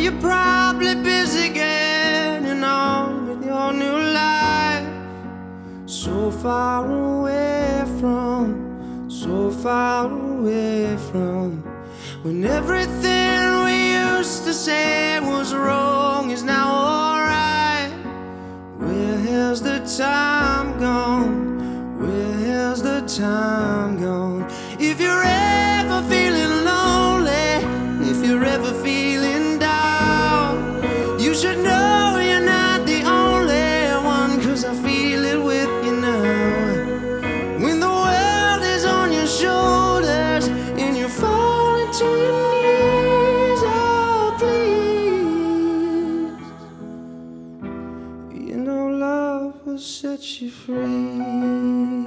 you're probably busy getting on with your new life. So far away from, so far away from when everything we used to say was wrong is now alright. Where has the time gone? Where has the time gone? If you're ever feeling lonely, if you're ever feeling down, you should know you're not the only one, 'cause I feel it with you now. When the world is on your shoulders and you're falling to your knees, oh please, you know love will set you free.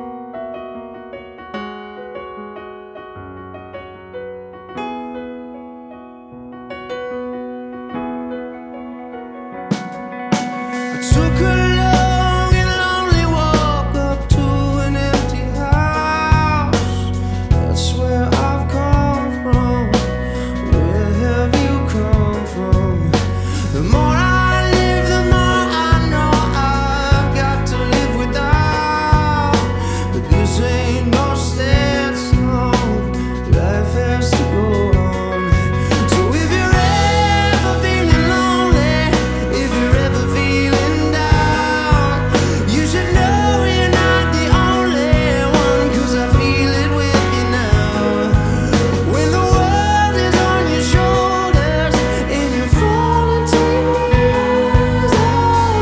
Took a long and lonely walk up to an empty house. That's where I've come from. Where have you come from? The more I live, the more I know I've got to live without. But this ain't no sad song. Life has to go on. So if you're ever feeling lonely, if you're ever feeling down, you should know you're not the only one, 'cause I feel it with you now. When the world is on your shoulders and you're falling to your knees, oh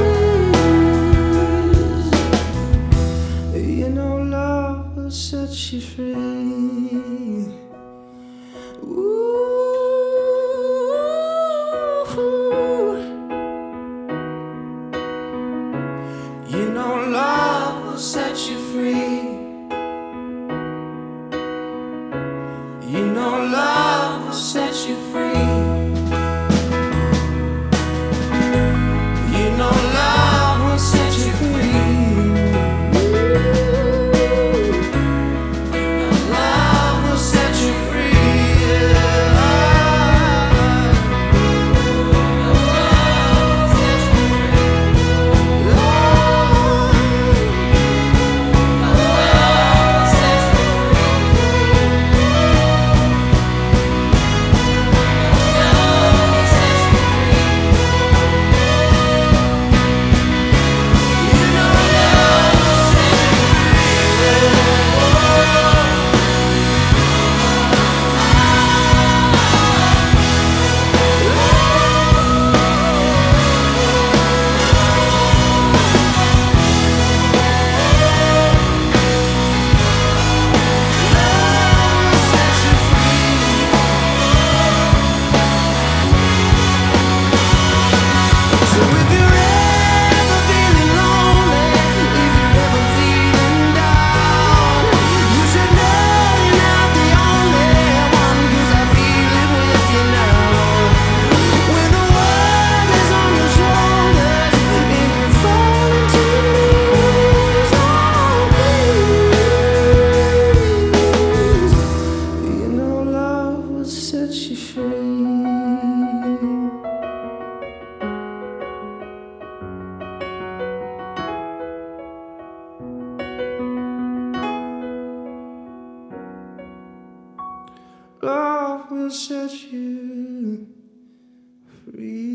please, you know love will set you free. Ooh, you know love will set you free. You know love will set you free. You know love will set you free. Love will set you free. Set you free. Love will set you free.